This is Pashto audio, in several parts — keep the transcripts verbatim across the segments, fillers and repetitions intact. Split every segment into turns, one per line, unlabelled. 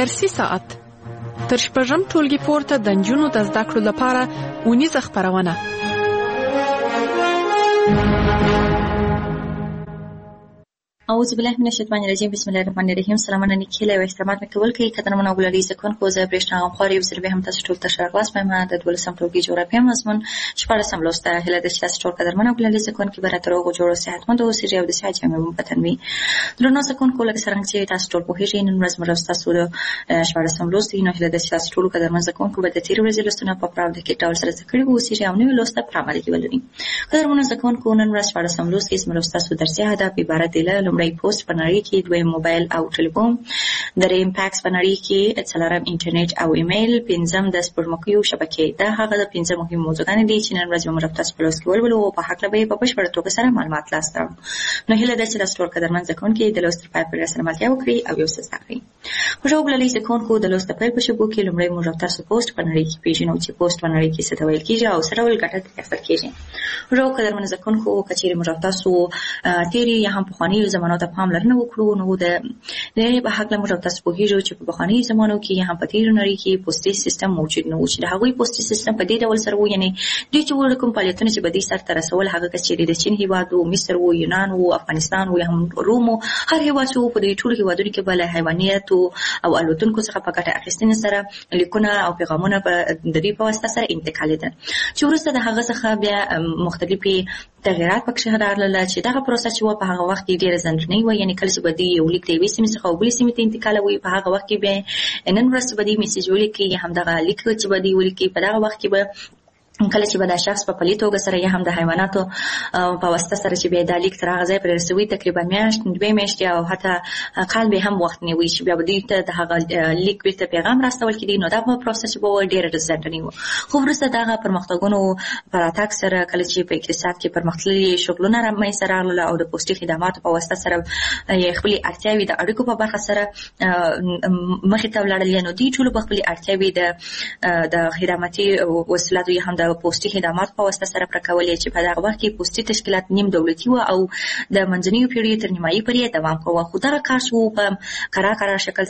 درسي ساعت تر شپږم ټولګي پورته د نجونو د زده کړو لپاره اونیزه خپرونه.
اعوذ بالله من الشیطان الرجیم. بسم الله الرحمن الرحیم. سلامونه نیکیله او احترامات مکول کې قدرمنو ګلالي زکون کو زه برېښنا غوړې وسره به هم تاسو ټول ته شرغلاس مې ما د دولسم ټولګي جغرافیه مضمون شپږم لوسته هله د تاسو ټول قدرمنو ګلالي زکون کې براتر او جوړو صحتمند او سری او د صحت مې پتنوي درنو زکون کو لکه څنګه چې تاسو ټول په هیڅ نن ورځ مرسته سره شپږم لوسته نو هله د تاسو ټول قدرمن زکون کو به د تیر ورځې لوستنه په پراو د کې ټول سره ذکر وو سری او نو لوسته پرامل کې ولري قدرمنو زکون کو نن ورځ شپږم لوسته اسم لوسته سو درسي هدف عبارت دی له لمړی پوسټ په کې دوی موبایل او ټلیفون درې امپاکس په نړۍ کې څلورم انټرنیټ او ایمیل پنځم د سپورمکیو شبکې دا هغه د پنځه مهم موضوعات دي چې نن ورځ موږ تاسو په لوست کې ولولو او په حق له به په بشپړ توګه سره معلومات لاسته نو هله د چې تاسو قدرمن ځکون کې د لوست په پیل سره ملګری وکړي او یو څه زده کړئ خو جوړ للی ځکون کو د لوست په پیل په شبکې کې لمړی موږ تاسو پوسټ په نړۍ کې پیژنو چې پوسټ په نړۍ کې څه ډول کیږي او سره ول ګټه اخیستل کیږي جوړ قدرمن ځکون کو کچېره موږ تاسو تیری یا هم په خواني زمانو ته پاملرنه وکړو نو د د په حق له موږ تاسو په هیڅ چې په بخاني زمانو کې هم په تیر نړۍ کې پوسټي سیستم موجود نه و چې د هغوی پوسټي سیستم په دې ډول سره و یعنی دوی چې ول کوم فعالیتونه چې بدی سره تر رسول هغه چې د چین هیواد او مصر او یونان او افغانستان او هم روم هر هیواد چې په دې ټول هیوادونو کې بل حیوانات او الوتونکو څخه په ګټه اخیستنې سره لیکونه او پیغامونه په د دې په واسطه سره انتقالیدل چې ورسته د هغه څخه بیا مختلفي تغیرات پکې راغله چې دغه پروسه چې په هغه وخت کې ډېر ځنډنی و یعنی کله چې بدی یو لیک دی وسیمه څخه او بل سیمه ته انتقالوي په هغه وخت کې به نن ورځ بدی میسج ولیکي هم دغه لیک چې بدی ولیکي په دغه وخت کې به کله چې به دا شخص په پلي توګه سره یا هم د حیواناتو په واسطه سره چې به دا لیک تر هغه ځای پرې رسوي تقریبا میاشت دوه میاشتې او حتی کال به هم وخت نیوي چې بیا به دوی ته د هغه لیک بیرته پیغام راستول کېدی نو دا په پروسس به ډېر ځنډنی و خو وروسته دغه پرمختګونو پر اتاک سره کله چې په اقتصاد کې پرمختللي شغلونه رامنځته راغله او د پوسټي خدماتو په واسطه سره یې خپلې اړتیاوې د اړیکو په برخه سره مخې ته ولاړل نو دوی ټول په خپلې اړتیاوې د د خدماتي وسایلو یا هم د پوسټي خدمات په واسطه سره پرکولې چې په دغه وخت کې پوسټي تشکیلات نیم دولتي و او د منځنیو پیړیو تر نیمایي پورې دوام کوي خو دغه کار شو په کرا کرا شکل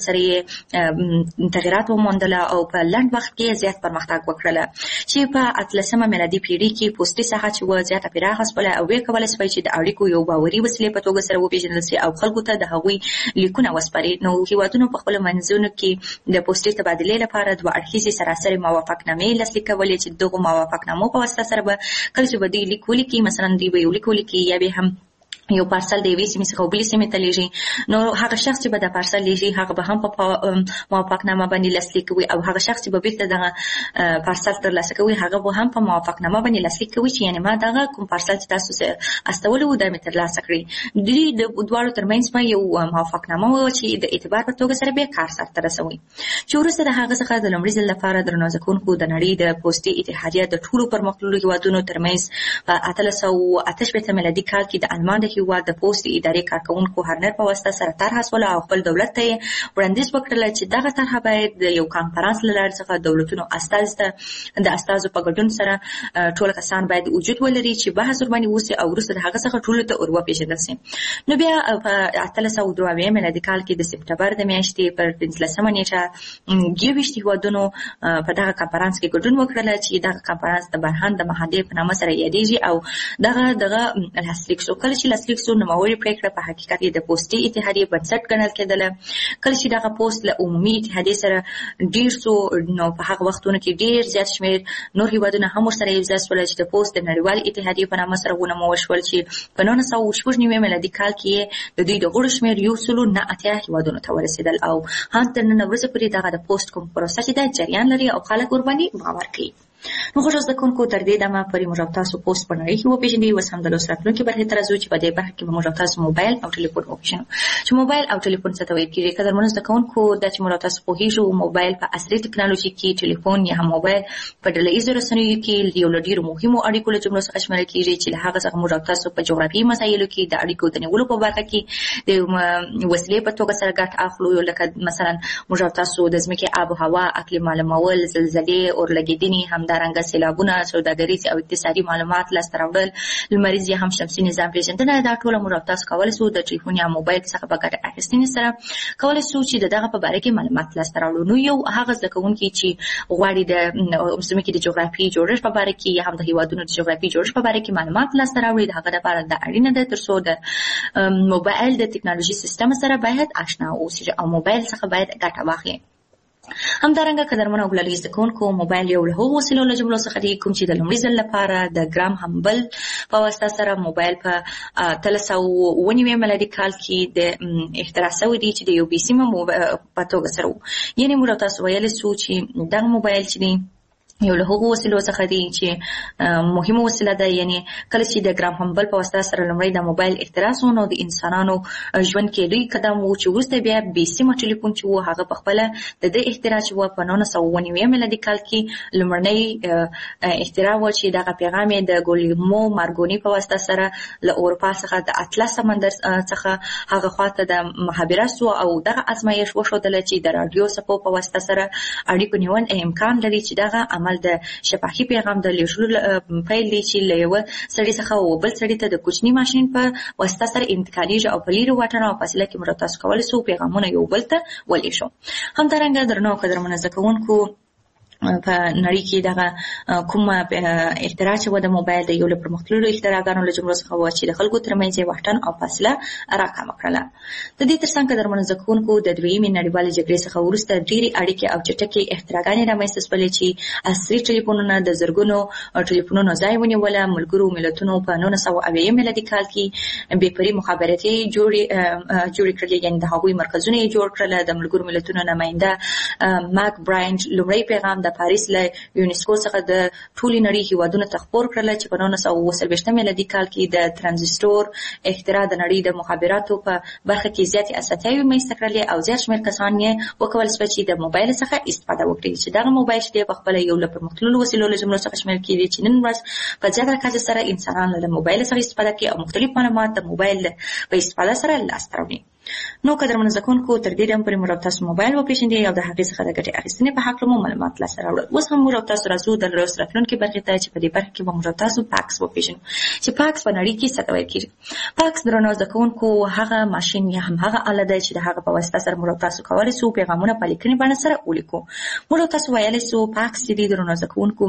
سره تغیرات وموندله او په لنډ وخت کې زیات پرمختګ وکړله چې په اتلسمه میلادي پیړۍ کې پوسټي ساحه چې و زیاته پراخه شوه او وې کولای شوی چې د اړیکو یو باوري وسیله په توګه سره وپیژندل شي او خلکو ته د هغوی لیکونه وسپاري نو هیوادونو په خپل منځونو کې د پوسټي تبادلې لپاره دوه اړخیزې سراسري موافقتنامې لاسلیک کولې چې دغه موافقتنامو په واسطه سره به کله چې به دوی لیک ولیکي مثلا دوی به یو لیک ولیکي یا به هم یو پارسل دی ویسي مسخه بلی سیمه تلېږي نو هغه شخص چې به د پارسل لېږي هغه به هم په موافقتنامه باندې لاسلیک کوي او هغه شخص چې به بیرته دغه پارسل تر لاسه کوي هغه به هم په موافقتنامه باندې لاسلیک کوي چې یعنی ما دغه کوم پارسل چې تاسو استولو د متر لاسه کړی د دې دوه ترمنځ په یو موافقتنامه و چې د اعتبار په توګه سره به کار سره رسوي چې ورسره د هغه څخه د لمړي ځل لپاره درنو ځکونکو د نړۍ د پوسټي اتحادیه د ټولو پرمختللو هیوادونو ترمنځ په اتلس او اته شپېته میلادي کال کې د المان هیواد د پوسټ ادارې کارکونکو هرنر په واسطه سره طرح سوله او خپل دولت ته وړاندیز وکړل چې دغه طرح باید د یو کانفرنس له لارې څخه دولتونو استاذ ته د استاذو په ګډون سره ټول کسان باید وجود ولري چې بحث ورباندې وسی او وروسته د هغه څخه ټول ته ور وپیژندل شي نو بیا په اتلس او دوه میلادي کال کې د سپټمبر د میاشتې پر پنځلسمه نیټه یوویشت هیوادونو په دغه کانفرنس کې ګډون وکړل چې دغه کانفرنس د برهان د مهادې په نامه سره یادېږي او دغه دغه لاسلیک شو کله چې لاسلیک شو نوموړي پریکړه په حقیقت کې د پوسټي اتحادیې بنسټ ګڼل کېدله کله چې دغه پوسټ له عمومي اتحادیې سره ډېر سو نو په هغه وختونو کې ډېر زیات شمېر نور هیوادونه هم ورسره یوځای شول چې د پوسټ د نړیوال اتحادیې په نامه سره ونومول شول چې په نولس سوه شپږ نوي میلادي کال کې د دوی د غړو شمېر یو سلو نه اتیا هیوادونو ته ورسېدل او هم تر نن ورځې پورې دغه د پوسټ کوم پروسه چې دا جریان لري او خلک ورباندې باور کوي نو خوشو زده کوونکو تر دې دمه پرې موږ تاسو پوسټ په نړۍ کې وپېژنئ اوس هم د لوست راتلونکي برخې ته راځو چې په دې برخه کې به موږ تاسو موبایل او ټلیفون وپېژنو چې موبایل او ټلیفون څه ته ویل کېږي قدرمنو زده کوونکو دا چې موږ تاسو پوهېږو موبایل په عصري ټکنالوژي کې ټلیفون یا هم موبایل په ډله ایزو رسنیو کې یو له ډېرو مهمو اړیکو له جملو څخه شمیرل کېږي چې له هغه څخه موږ تاسو په جغرافیایي مسایلو کې د اړیکو د نیولو په برخه کې د وسیلې په توګه سره ګټه اخلو لکه مثلا موږ تاسو د ځمکې آب او هوا اقلیم معلومول زلزلې اورلګیدنې هم همدارنګه سیلابونه، سوداګریز او اقتصادي معلومات لاسته راوړل، لمریز یا هم شمسي نظام پیژندنه، دا ټول موږ تاسو کولای شو د ټلیفون یا موبایل څخه په ګټه اخیستنې سره کولای شو چې دغه په باره کې معلومات لاسته راوړو. نو یو هغه زده کوونکي چې غواړي د ځمکې د جغرافیې جوړښت په باره کې یا هم د هیوادونو د جغرافیې جوړښت په باره کې معلومات لاسته راوړي، د هغه لپاره دا اړینه ده تر څو د موبایل د ټکنالوژي سیستم سره باید آشنا اوسي او موبایل څخه باید ګټه واخلي. همدارنګه قدرمنو او ګلالي زده کوونکو موبایل یو له هغو وسیلو له جملو څخه دی کوم چې د لومړي ځل لپاره د ګرام همبل په واسطه سره موبایل په اتلس سوه اوه نوي میلادي کال کې د اختراع شوی دی چې د یو بي سیمه په توګه سره و. یعنې موږ تاسو ویلی شو چې دغه موبایل چې دی یو له هغو وسیلو څخه دی چې مهمه وسیله ده. یعنې کله چې د ګرام همبل په واسطه سره لومړی د موبایل اختراع شو نو د انسانانو ژوند کې لوی قدم و چې وروسته بیا بې سیمه ټلیفون چې و هغه پخپله د دې اختراع چې و په نولس سوه اوه نوي میلادي کال کې لومړنی اختراع و چې دغه پیغام یې د ګولیمو مارګوني په واسطه سره له اروپا څخه د اطلس سمندر څخه هغه خواته د مخابره شو او دغه ازمایښت وښودله چې د راډیو څپو په واسطه سره اړیکو نیول امکان لري چې دغه عمل د شفاهي پیغام د لیږلو پیل دی چې له یوه سړي څخه و بل سړي ته د کوچني ماشین په واسطه سره انتقالیږي او په لیرې واټن او فاصله کې موږ تاسو کولی شو پیغامونه یو بل ته ولېږو. همدارنګه درنو او قدرمنو زده کوونکو په نړۍ کې دغه کومه اختراع چې و د موبایل د یو له پرمختللو اختراعګانو له جملو څخه و چې د خلکو ترمنځ یې واټن او فاصله راکمه کړله. د دې تر څنګ قدرمنو زده کوونکو د دویمې نړیوالې جګړې څخه وروسته ډېرې اړیکې او چټکې اختراعګانې رامنځته شولې چې عصري ټلیفونونه د زرګونو ټلیفونونو ځای ونیوله. ملګرو ملتونو په نولس سوه اویا میلادي کال کې بېپري مخابراتي جوړې جوړې کړلې، یعنې د هغوی مرکزونه یې جوړ کړل. د ملګرو ملتونو نماینده ماک براینډ لومړی پیغام د پاریس له یونیسکو څخه د ټولې نړۍ هیوادونو ته خپور کړل چې په نولس سوه اوه څلوېښتم میلادي کال کې د ترانزسټور اختراع د نړۍ د مخابراتو په برخه کې زیاتې اسانتیاوې منځته کړلې او زیات شمېر کسان یې وکولی شول چې د موبایل څخه استفاده وکړي. چې دغه موبایل چې دی په خپله یو له پرمختللو وسیلو له جملو څخه شمېرل کېږي چې نن ورځ په زیاته کچه سره انسانان له موبایل څخه استفاده کوي او مختلف معلومات د موبایل په استفاده سره لاسته راوړي. نو قدرمنو زده کوونکو تر دې ډېر پورې موږ تاسو موبایل وپېژندئ او د هغې څخه د ګټې اخیستنې په هکله مو معلومات لاسته راوړل. اوس هم موږ تاسو راځو د لوست راتلونکې برخې ته چې په دې برخه کې به موږ تاسو پاکس وپېژنو چې پاکس په نړۍ کې څه ته ویل کېږي. پاکس درنو زده کوونکو هغه ماشین یا هم هغه آله ده چې د هغه په واسطه سره موږ تاسو کولی شو پیغامونه په لیکنې بڼه سره ولیکو. موږ تاسو ویلی شو پاکس چې دی درنو زده کوونکو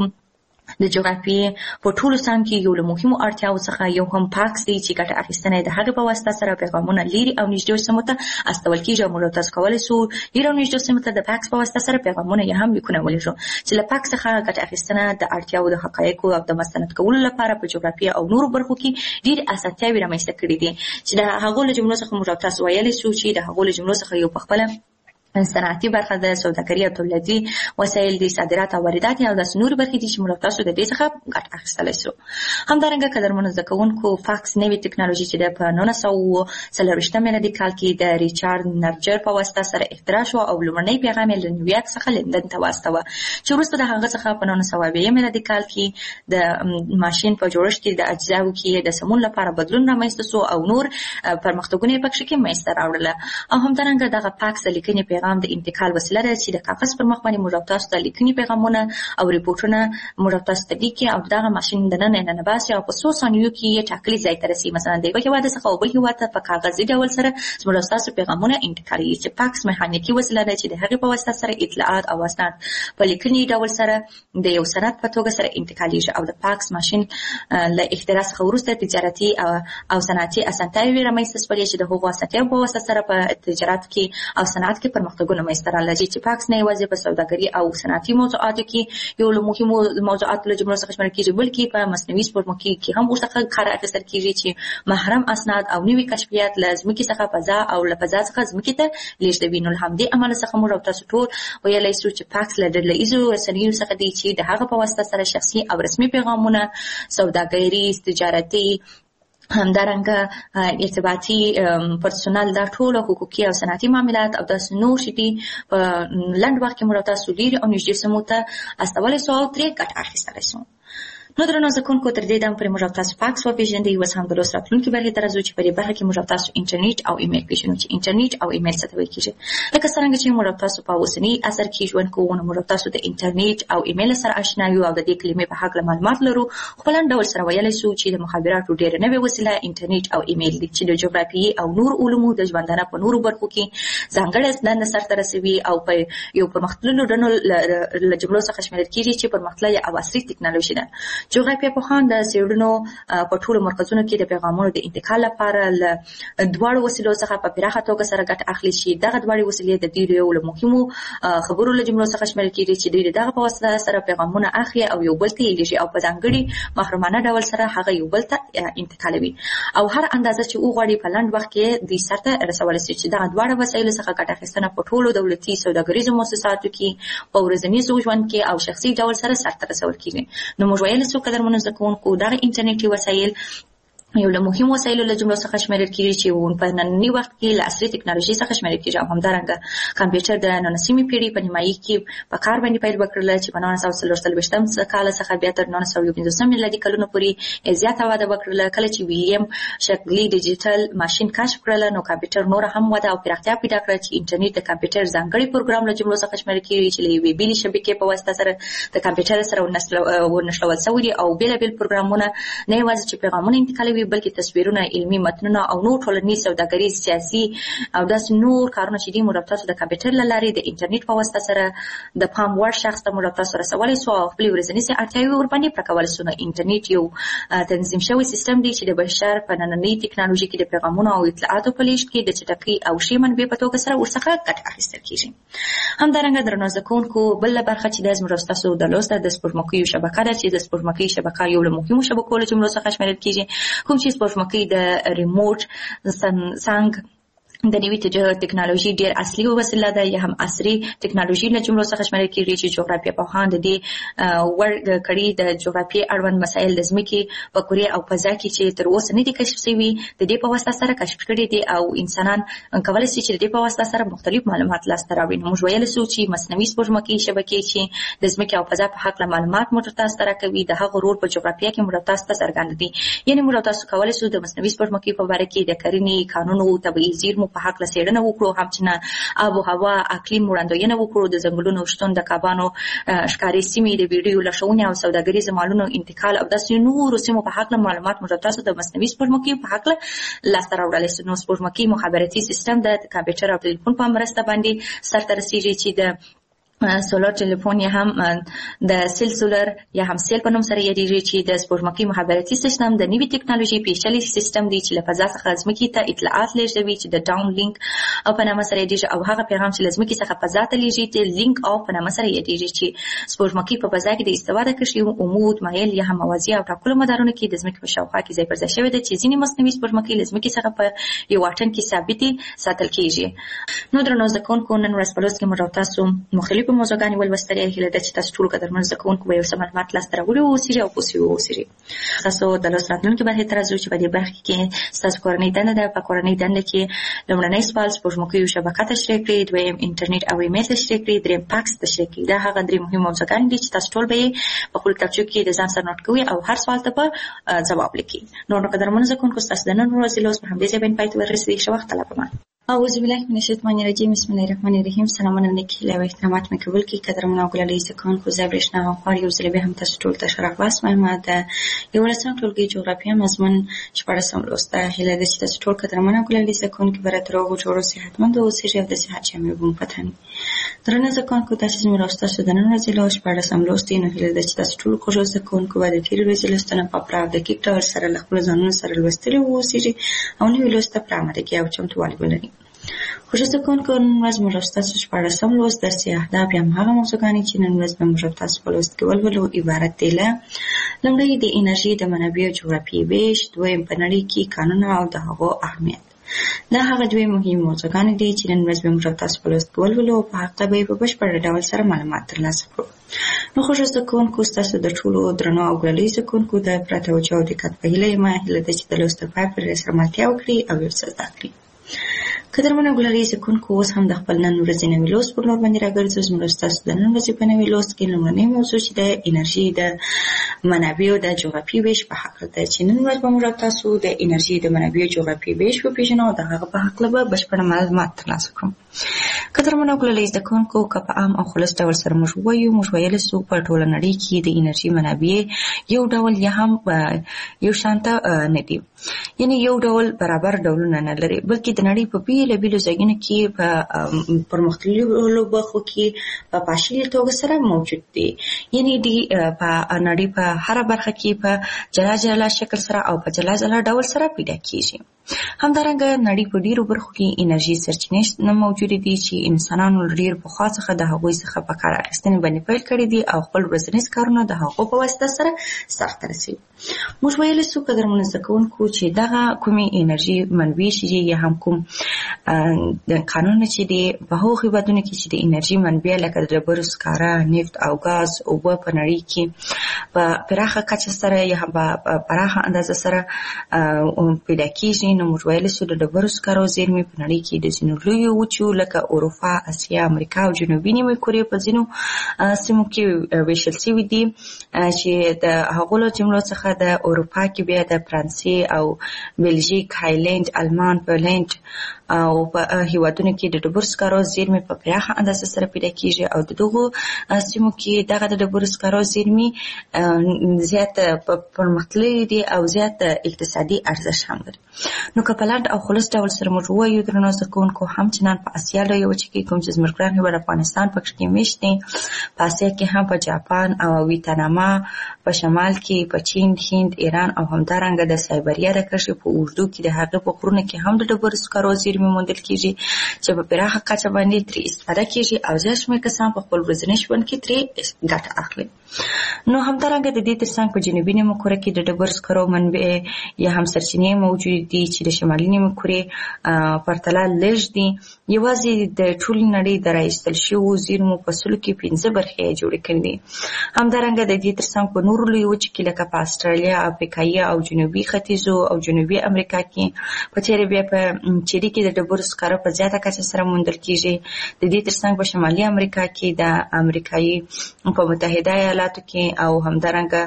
د جغرافیې په ټولو څانګو کې یو له مهمو اړتیاوو څخه یو هم پاکس دی چې ګټه اخیستنه د هغې په واسطه سره پیغامونه لیرې او نږدې سیمو ته استول کېږي او موږ تاسو کولی شو لیرې او نږدې سیمو ته د پاکس په واسطه سره پیغامونه یا هم لیکونه ولېږو چې له پاکس څخه ګټه اخیستنه د اړتیاوو د حقایقو او د مستند کولو لپاره په جغرافیې او نورو برخو کې ډېرې اسانتیاوې رامنځته کړي دي چې د هغو له جملو څخه موږ تاسو ویلی شو چې د هغو له جملو څخه یو په خپله صنعتي برخه د سوداګري او تولیدي وسایل دي، صادرات او واردات او داسې نورې برخې دي چې موږ تاسو د دې څخه ګټه اخیستلی شو. همدارنګه قدرمنو زده کوونکو فاکس نوې ټکنالوژي چې ده په نولس سوه څلرویشتم میلادي کال کې د ریچارډ نرجر په واسطه سره اختراع شو او لومړنی پیغام یې له نیویارک څخه لندن ته واستوه چې وروسته د هغه څخه په نولس سوه اویا میلادي کال کې د ماشین په جوړښت کې د اجزاو کې د سمون لپاره بدلون رامنځته شو او نور پرمختګونه یې پکښې کې منځته راوړله. او همدارنګه دغه پاکس د لیکنې پیغام د انتقال وسیله ده چې د کاغذ پر مخ باندې موږ تاسو ته لیکنې پیغامونه او ریپورټونه موږ تاسو ته لیکي او دغه ماشین دننه نه باسي او په څو ثانیو کې یې ټاکلي ځای ته رسي. مثلا د یوه هېواد څخه بل هېواد ته په کاغذي ډول سره موږ تاسو پیغامونه انتقالوي چې پاکس میخانیکي وسیله ده چې د هغې په واسطه سره اطلاعات او اسناد په لیکنې ډول سره د یو سند په توګه سره انتقالېږي. او د پاکس ماشین له اختراع څخه وروسته تجارتي او صنعتي اسانتیاوې رامنځته شولې چې د هغو اسانتیاوو په واسطه سره په تجارت کې او صنعت کې پرمختګونه منځته راغلل چې پاکس نه یوازې په سوداګري او صنعتي موضوعاتو کې یو له مهمو موضوعاتو له جملو څخه شمېرل کېږي بلکې په مصنوعي سپوږمکۍ کې هم ورڅخه کار اخیستل کېږي چې محرم اسناد او نوي کشفیات له ځمکې څخه فضا او له فضا څخه ځمکې ته لېږدوي. نو له همدې امله څخه موږ او تاسو ټول ویلی شو چې پاکس له ډلهییزو رسنیو څخه دی چې د هغه په واسطه سره شخصي او رسمي پیغامونه سوداګریز تجارتي همدارنګه ارتباطي پرسونل دا ټول حقوقي او صنعتي معاملات او داسې نور شي دي په لنډ وخت کې موږ تاسو لیرې او نږدې سیمو ته استولی شو او ترې ګټه اخیستلی شو. نو درنو زده کوونکو تر دې دم پورې موږ او تاسو پاکس وپېژندئ. اوس هم د لوست راتلونکي برخې ته راځو چې په دې برخه کې موږ او تاسو انټرنیټ او ایمیل پېژنو چې انټرنیټ او ایمیل څه ته ویل کېږي. لکه څرنګه چې موږ او تاسو په اوسني عصر کې ژوند کوو نو موږ او تاسو د انټرنیټ او ایمیل سره آشنا یو او د دې کلمې په هکله معلومات لرو. خو په لنډ ډول سره ویلی شو چې د مخابراتو ډېره نوې وسیله انټرنیټ او ایمیل دي چې د جغرافیې او نور علومو د ژوندانه په نورو برخو کې ځانګړې دنده سرته رسوي او په یو پرمختللو ډنو له جملو څخه شمیرل کېږي چې پرمختللې او عصري ټکنالوژي ده. جغرافیه پوهان د څېړنو په ټولو مرکزونو کې د پیغامونو د انتقال لپاره له دواړو وسیلو څخه په پراخه توګه سره ګټه اخلي چې دغه دواړې وسیلې د دوی یو له مهمو خبرو له جملو څخه شمیرل کېږي چې دوی دغه په واسطه سره پیغامونه اخلي او یو بل ته یې لیږي او په ځانګړي محرمانه ډول سره هغه یو بل ته انتقالوي او هر اندازه چې وغواړي په لنډ وخت کې دوی سرته رسولی شي چې دغه دواړه وسایلو څخه ګټه اخیستنه په ټولو دولتي سوداګریزو مؤسساتو کې په ورځني ژوند کې او شخصي ډول سره سرته رسول کېږي. نو موږ ویلی شو قدرمنو زده کوونکو دغه انټرنیټي وسایل یو له مهمو وسایلو له جملو څخه شمیرل کېږي چې په ننني وخت کې له عصري ټکنالوژۍ څخه شمیرل کېږي او همدارنګه کمپیوټر د نولسمې پېړۍ په نیمایي کې په کار باندې پیل وکړله چې په نولس سوه څلور څلوېښتم کال څخه بیا تر نولس سوه یو پنځوسم میلادي کلونو پورې زیاته وده وکړله. کله چې ویلیم شکلي ډیجیټل ماشین کشف کړله نو کمپیوټر نوره هم وده او پراختیا پیدا کړه چې انټرنیټ د کمپیوټر ځانګړی پروګرام له جملو څخه شمیرل کېږي چې له یوې بېلې شبکې په واسطه سره د کمپیوټر سره ونښلول شوي دي او بېلابېل پروګرامونه نه یوازې چې پیغامونه انتقالوي بلکې تصویرونه علمي متنونه او نور ټولنیز سوداګریز سیاسي او داسې نور کارونه چې دي موږ تاسو د کمپیوټر له لارې د انټرنیټ په واسطه سره د پام وړ شخص ته موږ تاسو رسولی شو او خپلې ورځنۍ اړتیاوې ورباندې پوره کولی شو. نو انټرنیټ یو تنظیم شوی سیستم دی چې د بشر په نننۍ ټکنالوژي کې د پیغامونو او اطلاعاتو په لیږد کې د چټکۍ او ښې منبع په توګه سره ورڅخه ګټه اخیستل کېږي. همدارنګه درنو زده کوونکو بله برخه چې دا زموږ ستاسو د لوست د سپوږمکیو شبکه ده چې د سپوږمکۍ شبکه یو له مهمو شبکو له جملو څخه شمیرل کېږي کوم چې سپوږمکۍ د ریموټ څنګ د نوي ټکنالوژي ډېر اصلي وسیله ده یا هم عصري ټکنالوژي له جملو څخه شمیرل کېږي چې جغرافیه پوهان د دې ور کړي د جغرافیې اړوند مسایل د ځمکې په کورې او فضا کې چې تر اوسه نه دي کشف شوي د دې په واسطه سره کشف کړي دي او انسانان کولی شي چې د دې په واسطه سره مختلف معلومات لاسته راوړي. نو موږ ویلی شو چې مصنوعي سپوږمکۍ شبکې چې د ځمکې او فضا په هکله معلومات موږ تاسو ته راکوي د هغه رول په جغرافیه کې موږ تاسو ته څرګند دي. یعنې موږ تاسو کولی شو د مصنوعي سپوږمکۍ په باره کې د کرنې قانونو طبیعي زیرمو په هکله څېړنه وکړو همچنه آب و هوا اقلیم وړاندوینه وکړو د ځنګلونو شتون د کبانو ښکاري سیمې د بیړیو لښونې او سوداګریزو مالونو انتقال او داسې نورو سیمو په هکله معلومات موږ تاسو د مصنوعي سپوږمکۍ په هکله لاسته راوړلی شو. نو سپوږمکۍ مخابراتي سیستم د کمپیوټر او ټلیفون په مرسته باندې سرته رسېږي چې د سولر ټلیفون یا هم د سیل سولر یا هم سیل په نوم سره یادېږي چې د سپوږمکۍ مخابراتي سیستم د نوي ټکنالوژي پیچلی سیستم دی چې له فضا څخه ځمکې ته اطلاعات لیږدوي چې د ډاون لینک او په نامه سره یادېږي او هغه پیغام چې له ځمکې څخه فضا ته لیږي د لینک او په نامه سره یادېږي چې سپوږمکۍ په فضا کې د استوا د کشف عمود مایل یا هم موازي او ټاکلو مدارونو کې د ځمکې په شاوخوا کې ځای پر ځای شوی دی چې ځینې مصنوعي سپوږمکۍ له ځمکې څخه په یو واټن کې ثابتې ساتل کېږي. نو درنو زده کوونکو نن ورځ په لوست کې موږ تاسو مختلفو موضوعګانې ولوستلې. هیله ده چې تاسو ټول قدرمن زده کوونکو به یو څه معلومات لاسته راوړي واوسئ او پوه واوسئ. تاسو د لوست راتلونکي برخې ته راځو چې په دې برخه کې ستاسو کورنۍ دنده ده. په کورنۍ دنده کې لومړنی سوال سپوږمکۍ شبکه تشریح کړئ، دویم انټرنیټ او ایمیل تشریح کړئ، دریم فاکس تشریح کړئ. دا هغه درې مهم موضوعګانې دي چې تاسو ټول به یې په خپلو کتابچو کې د ځان سره نوټ کوئ او هر سوال ته به ځواب لیکئ. نو نو قدرمن زده کوونکو ستاسو د نن ورځې لوست په همدې ځای باندې پای ته ورسېدی. ښه وخت طلبم.
اعوذ بالله من الشیطان الرجیم. بسم الله الرحمن الرحیم. سلامونه نیک هیله او احترامات مې قبول کړئ. قدرمن او ګلالي زده کوونکو زه برېښنا غوښار یو ځل بیا هم تاسو ټول ته ښه راغلاست وایم. د یولسم ټولګي جغرافیه مضمون شپاړسم لوست ده. هیله ده چې تاسو ټول قدرمن او ګلالي زده کوونکي به راته روغ جوړ صحتمند اوسئ او د صحت جامې به مو پته وي. درنه زده کوونکو تاسو زموږ او ستاسو د نن ورځې لوست شپاړسم لوست دی. نو هیله ده چې تاسو ټول خوږو زده کوونکو به د تېرې ورځې لوستونه په پوره او دقیق ډول سره له خپلو ځانونو سره لوستلي واوسئ او نوي لوست ته پوره آمادګي او چمتووالی ولرئ. خوږو زده کوونکو نن ورځ موږ او ستاسو شپاړسم لوست درسي اهداف یا هماغه موضوعګانې چې نن ورځ به موږ او تاسو په لوست کې ولولو عبارت دی له لومړی د انرژي د منابعو جغرافیې ویش، دویم په نړۍ کې کانونه او د هغو اهمیت. دا هغه دوی مهم موضوعګانې دي چې نن ورځ به موږ او تاسو په لوست کې ولولو او په هغه به یې په بشپړ ډول سره معلومات ترلاسه کړو. نو خوږو زده کوونکو ستاسو د ټولو درنو او ګلالي زده کوونکو د پوره توجه او دقت په هیله یم. هیله ده چې د لوست په پای پورې سره ملتیا وکړي او یو څه زده کړي. قدرمنو ګلالي زکونکو اوس هم د خپل نن ورځې نوي لوست پر لور باندې راګرځو. زموږ ستاسو د نن ورځې په نوي لوست کې لومړنی موضوع چې د انرژي د منابعو د جغرافیې ویش په هکله ده، چې نن ورځ به موږ تاسو د انرژي د منابعو جغرافیې ویش وپېژنو او د هغه په هکله به بشپړ معلومات ترلاسه کړو. قدرمنو ګلالي زکونکو که په عام او خلاص ډول سره موږ ووایو، موږ ویلی سو په ټوله نړۍ کې د انرژي منابع یو ډول یا هم یو شانته نه دي، یعنی یو ډول برابر ډولونه نه لري، بلکې د نړۍ په بیلو بیلو ځایونو کې په پرمختللو برخو کې په پاشلې توګه سره موجود دي. یعنی د په نړۍ په هره برخه کې په جلا جلا شکل سره او په جلا جلا ډول سره پیدا کیږي. همدارنګه نړۍ په ډیرو برخو کې انرژي سرچینې نه موجود دي چې انسانانو ډیر پخوا څخه د هغوی څخه په کار اخیستنې باندې پیل کړي دي او خپل ورځنیز کارونه د هغو په واسطه سره سرته رسوي. موږ ویلی سو قدرمنو زده کوونکو چې دغه کومې انرژي منبع چې یا هم کوم قانونونه چې دي په هغو هېوادونو کې چې د انرژي منبع لکه د ډبرو سکاره، نفت او ګاز، اوبه په نړۍ کې په پراخه کچه سره یا هم په پراخه اندازه سره پیدا کیږي. نو موږ ویلی سو د ډبرو سکارو زیرمې په نړۍ کې د ځینو لویو وچو لکه اروپا، اسیا، امریکا او جنوبي نیمه کورې په ځینو سیمو کې ویشل شوي دي، چې د هغو له جملو څخه د اروپا کې بیا د فرانسې او بلژیک، هایلند، آلمان، پولنډ او په هیوادونو کې د ډبرو سکارو زیرمې په پراخه اندازه سره پیدا کیږي او د دغو سیمو کې دغه د ډبرو سکارو زیرمې زیات پرمختللي دي او زیات اقتصادي ارزښت هم لري. نو که په لنډ او خلاص ډول سره موږ ووایو درنو زده کوونکو، همچنان په اسیا لویه وچه کې کوم چې زموږ ګران هېواد افغانستان پکې کې میشت دی، په اسیا کې هم په جاپان او ویتناما، په شمال کې په چین، هند، ایران او همدارنګه د سایبریا د کرښې په اوږدو کې د هغې په غرونو کې هم د ډبرو سکارو زیرمې موندل کیږي چې په پراخه کچه باندې ترې استفاده کیږي او زیات شمېر کسان په خپل ورځني ژوند کې ترې ګټه اخلي. نو همدارنګه د دې ترڅنګ په جنوبي نیمه کوره کې د ډبرو سکارو منبع یا هم سرچینې موجود دي چې د شمالي نیمه کورې پرتله لږ دي. یوازې د ټولې نړۍ د راایستل شویو زیرمو په سلو کې پنځه برخې یې جوړې کړي دي. همدارنګه د دې ترڅنګ په نورو لویو وچو کې لکه په اسټرالیا، افریقایي او جنوبي ختیځو او جنوبي امریکا کې په څېر بیا په چیلي کې د ډبرو سکاره په زیاته کچه سره موندل کیږي. د دې ترڅنګ په شمالي امریکا کې د امریکایي په متحده ایالاتو کې او همدارنګه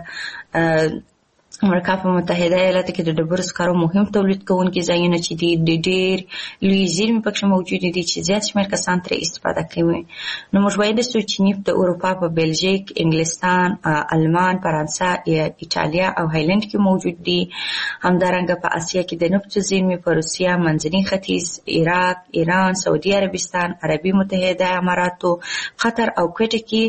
امریکا په متحده ایالاتو کې د ډبرو سکارو مهم تولید کوونکي ځایونه چې دي د ډېر لوی زیرمې پکې موجود دي چې زیات شمېر کسان ترې استفاده کوي. نو موږ ویلی سو چې نفت د اروپا په بلژیک، انګلستان، آلمان، فرانسه، ایټالیا او هایلند کې موجود دي. همدارنګه په اسیا کې د نفتو زیرمې په روسیه، منځني ختیځ، عراق، ایران، سعودي عربستان، عربي متحده اماراتو، قطر او کویټ کې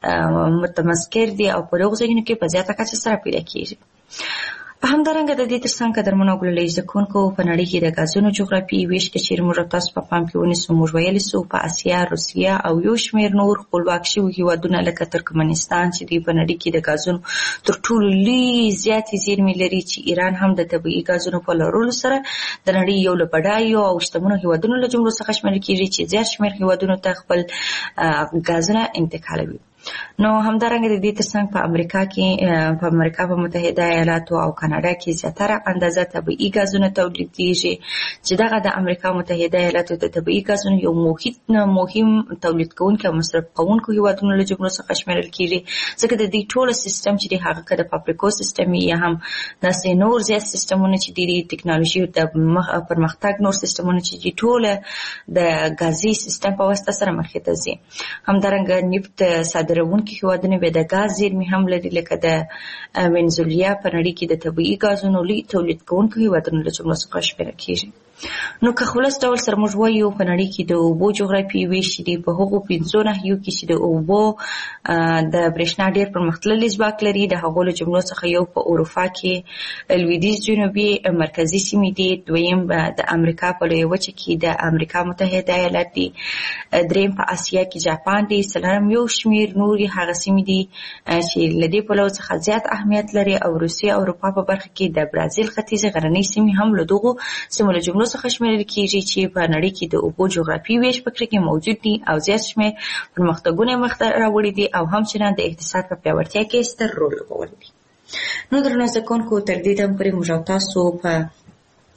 متمسکر دي او په دغو ځایونو کې په زیاته کچه سره پیدا کیږي. همدارنګه د دې ترڅنګ قدرمنو ګلالي زده کوونکو په نړۍ کې د غازونو جغرافیې ویش که چېرې موږ تاسو په پام کې ونیسو، موږ ویلی سو په اسیا، روسیه او یو شمېر نور خپلواک شوي هېوادونه لکه ترکمنستان چې دوی په نړۍ کې د غازونو تر ټولو لویې زیاتې زیرمې لري، چې ایران هم د طبیعي غازونو په لرلو سره د نړۍ یو له بډایو او شتمنو هېوادونو له جملو څخه شمیرل کېږي چې زیات شمېر هېوادونو ته خپل غازونه انتقالوي. نو همدارنګه د دې ترڅنګ په امریکا کې په امریکا په متحده ایالاتو او کاناډا کې زیاتره اندازه طبیعي غازونه تولید کیږي چې دغه د امریکا متحده ایالاتو د طبیعي غازونو یو مهم تولید کوونکی او مصرف کوونکو هېوادونو له جملو څخه شمیرل کیږي، ځکه د دې ټوله سیستم چې دی هغه که د فابریکو سیستم یا هم داسې نور زیات سیستمونه چې دي د ټکنالوژي د پرمختګ نور سیستمونه چې دي ټوله د غازي سیستم په واسطه سره مخې ته ځي. همدارنګه نفت صادروونکي هېوادونه بیا د ګاز زیرمې هم لري، لکه د وینزویلا په نړۍ کې د طبیعي ګازونو لوی تولید کوونکو هېوادونو له جملو څخه شمیرل کیږي. نو که خلاص ډول سره موږ وایو په نړۍ کې د اوبو جغرافیې ویش دي په هغو پنځو ناحیو کې چې د اوبو د برېښنا ډېر پرمختللی ځواک لري. د هغو له جملو څخه یو په اروپا کې لویدیځ جنوبي مرکزي سیمې دي، دویم د امریکا په لویه وچه کې د امریکا متحده ایالات دي، دریم په اسیا کې جاپان دی، څلورم یو شمېر نورې هغه سیمې دي چې له دې پلوه څخه زیات اهمیت لري او روسیې او اروپا په برخه کې د برازیل ختیځې غرنۍ سیمې هم له دغو سیمو له جملو څخه شمیرل کیږي چې په نړۍ کې د اوبو جغرافیې ویش په کې موجود دي او زیات شمېر پرمختګونه مخته راوړي دي او همچنان د اقتصاد په پیاوړتیا کې ستر رول لوبولی دي. نو درنو زده کوونکو تر دې دم پورې موږ تاسو په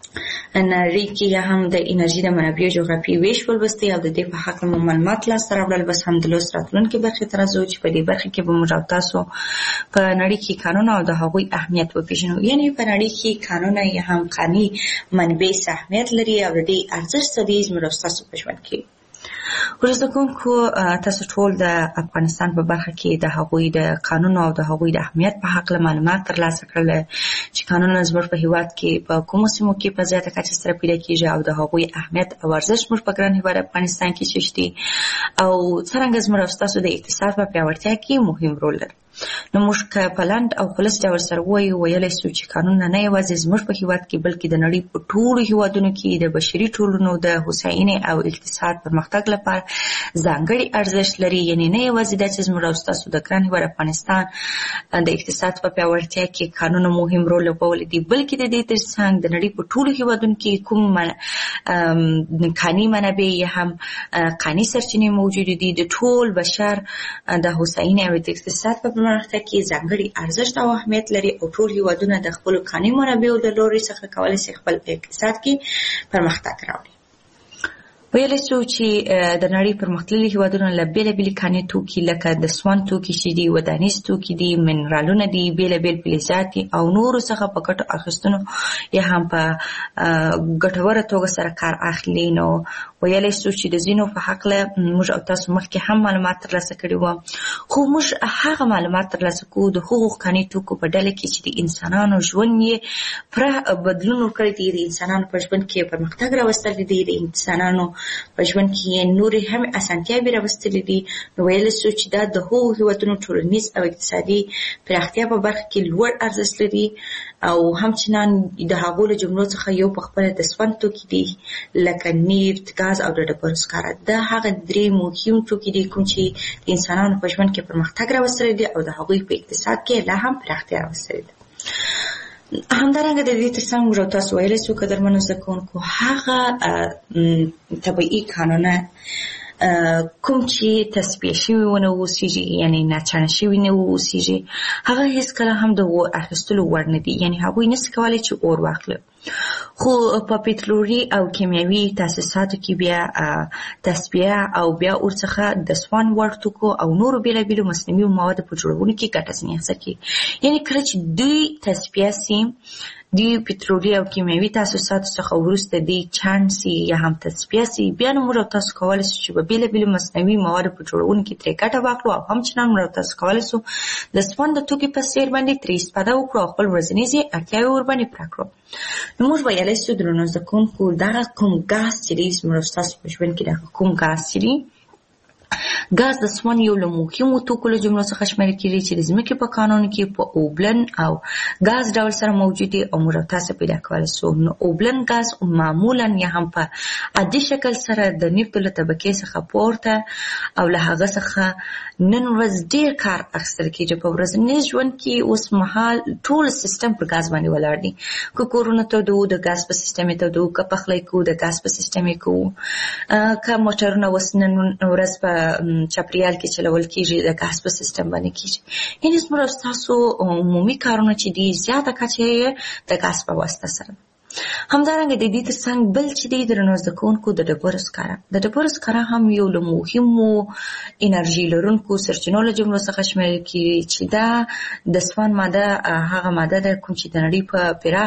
نړۍ کې یا هم د انرژي د منابعو جغرافي ویش ولوستئ او د دې په حق مو معلومات لاسته راوړل. بس هم د لوست راتلونکي برخې ته راځو چې په دې برخه کې به موږ او تاسو په نړۍ کې قانون او د هغوی اهمیت وپېژنو. یعنې په نړۍ کې قانون یا هم قانوني منابع څه اهمیت لري او د دې ارزښت څه دی زموږ او ستاسو په ژوند کې. ورزده کوونکو تاسو ټول د افغانستان په برخه کې د هغوی د قانون او د هغوی د اهمیت په حق معلومات ترلاسه کړل چې قانون زموږ په هیواد کې په کومو سیمو کې په زیاته کچه سره پیدا کېږي او د هغوی اهمیت او ارزښت موږ په ګران هیواد افغانستان کې څه دي او څرنګه زموږ او ستاسو د اقتصاد په پیاوړتیا کې مهم رول لري. نو موږ که په لنډ او خلاص ډول سره ووایو ویلی سو چې قانون نه یوازې زموږ په هیواد کې بلکې د نړۍ په ټولو هیوادونو کې د بشري ټولنو د هوساینې او اقتصاد پرمختګ لپاره ځانګړي ارزښت لري. یعنې نه یوازې دا چې زموږ او ستاسو د ګران هیواد افغانستان د اقتصاد په پیاوړتیا کې قانون مهم رول لوبولی دی بلکې د دې تر څنګ د نړۍ په ټولو هیوادونو کې کوم قانوني منابع یا هم قانوني سرچینې موجود دي د ټول بشر د هوساینې او اقتصاد په پرمختګ کې ځانګړي ارزښت او اهمیت لري او ټول هیوادونه د خپلو قانوني منابعو د لوري څخه کولی شي خپل اقتصاد کې پرمختګ راوړي. ویلی سو چې د نړۍ پرمختللي هیوادونه له بېلابېلې قانوني توکي لکه د سون توکي چې دي ودانیز توکي دي منرالونه دي بېلابېل فلزات دي او نورو څخه په ګټو اخیستنو یا هم په ګټوره توګه سره کار اخلي. نو ویلی سو چې د ځینو په هکله موږ او تاسو مخکې هم معلومات ترلاسه کړي وو خو موږ هغه معلومات ترلاسه کوو د هغو قانوني توکو په ډله کې چې د انسانانو ژوند یې پوره بدلون ورکړی دی د انسانانو په ژوند کې پرمختګ راوستلی دی د انسانانو په ژوند کې نورې هم اسانتیاوې راوستلې دي. نو ویلی سو چې دا د هغو هیوادونو ټولنیز او اقتصادي پراختیا په برخه کې لوړ ارزښت لري او همچنان د هغو له جملو څخه یو په خپله د سون توکي دي لکه نفت ګاز او د ډبرو سکاره. دا هغه درې مهم توکي دي کوم چې د انسانانو په ژوند کې پرمختګ راوستلی دی او د هغوی په اقتصاد کې لا هم پراختیا راوستلې ده. همدارنګه د دې تر څنګ موږ تاسو ویلی سو قدرمنو زده کوونکو هغه طبیعي قانونه کوم چې تصفیه شوي ونه اوسېږي یعنې ناچڼه شوي نه اوسېږي هغه هېڅکله هم د اور اخیستلو وړ نه دي. یعنې هغوی نشي کولی چې اور واخلي خو په پټرولي او کیمیاوي تاسیساتو کې بیا تصفیه او بیا ورڅخه د سون وړ توکو او نورو بېلابېلو مصنوعي موادو په جوړولو کې ګټه ځنې اخیستل کېږي. یعنې کله چې دوی تصفیه سي د پټرولي او کیمیاوي تاسیساتو څخه وروسته د چاڼ سي یا هم تصفیه سي بیا نو موږ او تاسو کولی سو چې په بېلابېلو مصنوعي موادو په جوړونې کې ترې ګټه واخلو او همچنان موږ او تاسو کولی سو د سون د توکي په څېر باندې ترې استفاده وکړو او خپل ورځنیزې اړتیاوې ورباندې پوره کړو. نو موږ ویلی سو درنو زده کوونکو دغه کوم ګاز چې دی زموږ او ستاسو په ژوند کې دغه کوم ګاز چې دی ګاز د سون یو له مهمو توکو له جملو څخه شمیرل کېږي چې د ځمکې په کانونو کې په اوبلن او ګاز ډول سره موجود دي او موږ تاسو پیدا کولی سو. نو اوبلن ګاز معمولا یا هم په عادي شکل سره د نفتو له طبقې څخه پورته او له هغه څخه نن ورځ ډېر کار اخیستل کېږي. په ورځني ژوند کې اوس مهال ټول سیستم پر ګاز باندې ولاړ دي. که کورونه تودو د ګاز په سیستم یې تودو که پخلی کوو د ګاز په سیستم یې کوو که موټرونه اوس نن ورځ په چاپریال کې چلول کېږي د ګاز په سیستم باندې کېږي. یعنې زموږ ستاسو عمومي کارونه چې دي زیاته کچه یې د ګاز په واسطه سره. همدارنګه د دې تر څنګ بل چې دی درنو زده کوونکو د ډبرو سکاره د ډبرو سکاره هم یو له مهمو انرژي لرونکو سرچینو له جملو څخه شمیرل کېږي چې دا د سون ماده هغه ماده ده کوم چې د نړۍ په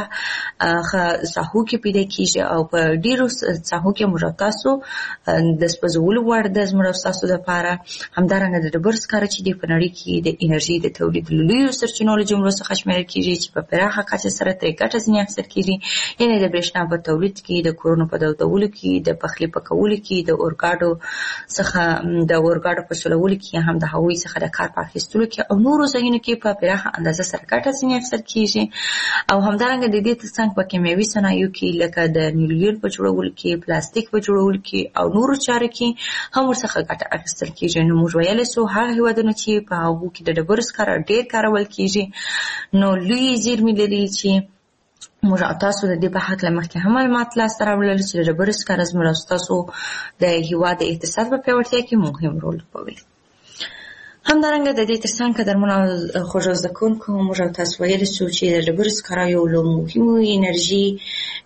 پراخه ساحو کې پیدا کېږي او په ډېرو ساحو کې موږ تاسو د سپځولو وړ ده زموږ ستاسو دپاره. همدارنګه د ډبرو سکاره چې دی په نړۍ کې د انرژي د تولید له لویو سرچینو له جملو څخه شمیرل کېږي چې په پراخه کچه سره ترې ګټه ځنې اخیستل کېږي. یعنې د برېښنا په تولید کې د کورونو په دودولو کې د پخلي پکولو کې د اورګاډو څخه د اورګاډو په سولولو کې هم د هغوی څخه د کار په اخیستلو کې او نورو ځایونو کې په پراخه اندازه سره ګټه ځنې اخیستل کېږي. او همدارنګه د دې تر څنګ په کیمیاوي صنایعو کې لکه د نیلون په جوړولو کې پلاستیک په جوړولو کې او نورو چارو کې هم ورڅخه ګټه اخیستل کېږي. نو موږ ویلی سو هغه هېوادونه چې په هغو کې د ډبرو سکاره ډېر کارول کېږي نو لویې زیرمې لري چې موږ او تاسو د دې په هکله مخکې هم معلومات لاسته راوړل چې د ډبرو سکاره زموږ او ستاسو د هېواد د اقتصاد په پیاوړتیا کې مهم رول لوبوي. همدارنګه د دې ترڅنګ قدرمنو خوږو زده کوونکو موږ او تاسو ویلی سو چې د ډبرو سکاره یو له مهمو انرژي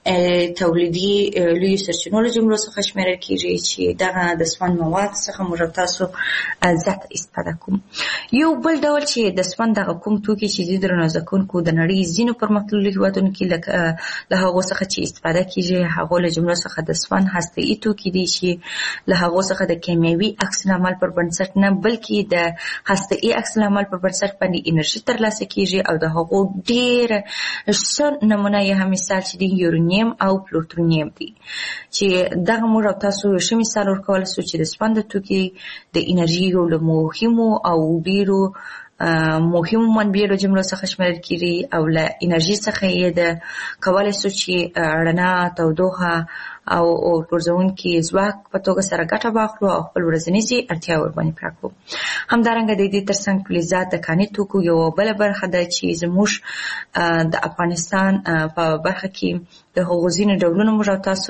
تولیدي لویو سرچینو له جملو څخه شمیرل کېږي چې دغه د سون مواد څخه موږ او تاسو زیاته استفاده کوو. یو بل ډول چې د سون دغه کوم توکي چې درنو زده کوونکو د نړۍ ځینو پرمختللو هېوادونو کې له هغو څخه چې استفاده کېږي هغو له جملو څخه د سون هسته‌ایي توکي دي چې له هغو څخه د کیمیاوي عکس العمل پر بنسټ نه بلکې د هسته‌ایي عکس العمل پر بنسټ باندې انرژي ترلاسه کېږي او د هغو ډېر ښه نمونه یې هم مثال چې د یورانیم او پلوتونیم دي چې دغه موږ او تاسو ښه مثال ورکولی سو چې د سون د توکي د انرژي یو له مهمو او ډېرو مهمو منبعو جملو څخه شمیرل کېږي او له انرژي څخه یې د کولی سو چې رڼا، تودوخه او غورځونکي ځواک په توګه سره ګټه واخلو او خپل ورځنیزې اړتیا ورباندې پوره کړو. همدارنګه د دې ترڅنګ فلزات د کاني توکو یوه بله برخه ده چې زموږ د افغانستان په برخه کې د هغو ځینې ډولونه موږ او تاسو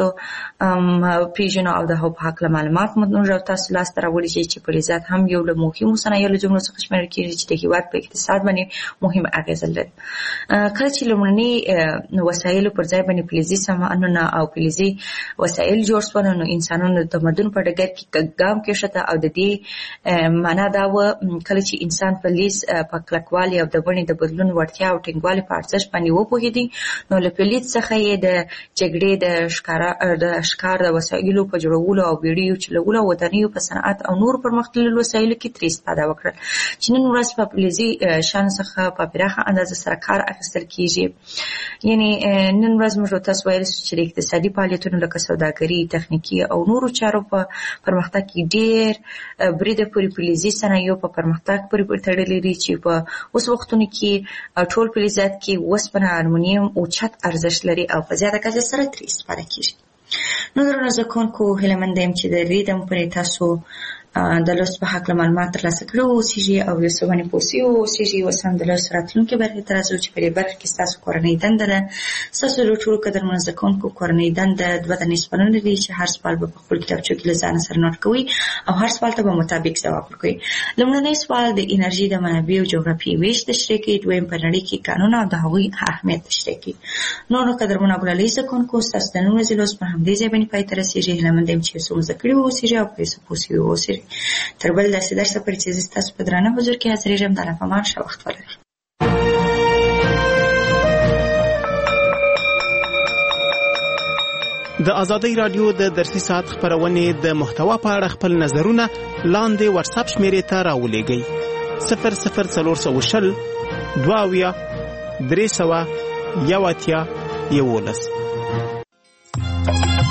پېژنو او د هغو په هکله معلومات موږ او تاسو لاسته راوړي چې فلزات هم یو له مهمو صنایعو له جملو څخه شمیرل کېږي چې د هېواد په اقتصاد باندې مهمه اغېزه لري. کله چې لومړني وسایلو پر ځای باندې فلزي سامانونه او فلزي وسایل جوړ شول نو انسانانو د تمدن په ډګر کې ګام کېښوده او د دې معنا دا وه کله چې انسان فلز په کلکوالي او د بڼې د بدلون وړتیا او ټینګوالي په ارزښت باندې وپوهېدی نو له فلز څخه یې د جګړې د ښکار د وسایلو په جوړولو او بیړیو چلولو او ودانیو په صنعت او نورو پرمختللو وسایلو کې ترې استفاده وکړل چې نن ورځ په فلزي شیانو څخه په پراخه اندازه سره کار اخیستل کېږي. یعنې نن ورځ موږ تاسو ویلی سو چې د اقتصادي فعالیتونو لکه سوداګري، تخنیکي او نورو چارو په پرمختګ کې ډېر بریده پورې فلزي صنایعو په پرمختګ پورې تړلي دي چې په اوس وختونو کې ټول فلزات کې اوسپنه، المونیم اوچت ارزښت لري او په زیاته کچه سره ترې استفاده کېږي. نو درنو زده کوونکو هیله مند یم چې د دې دم پورې تاسو د لوست په هکله معلومات ترلاسه کړي واوسېږي او یو څه باندې پوه سوي واوسېږي. اوس هم د لوست راتلونکې برخې ته راځو چې په دې برخه کې ستاسو کورنۍ دنده ده. ستاسو د ټولو قدرمنو زده کوونکو کورنۍ دنده دوه دانې سوالونه دي چې هر سوال به په خپل کتابچو کې له ځانه سره نوټ کوئ او هر سوال ته به مطابق ځواب ورکوئ. لومړنی سوال د انرژي د منابعو جغرافیې ویش تشریح کوي. دویم په نړۍ کې کانونه او د هغوی اهمیت تشریح کوي. نورو قدرمنو او ګلالۍ زده کوونکو ستاسو د نن ورځې لوست په همدې ځای باندې پای ته رسېږي. هیله مند یم چې یو څه مو زده کړي واوسېږي او په یو څه پوه سوي واوسېږي. تر بل داسې درسه پورې چې زه ستاسو په درانه حضور کې حاضرېږم د الله په امان ښه وخت ولرئ.
د ازادۍ راډیو د درسي ساعت خپرونې د محتوا په اړه خپل نظرونه لاندې واتساپ شمیرې ته راولېږئ. صفر صفر څلور سوه شل دوه اویا درې سوه یو اتیا یولس.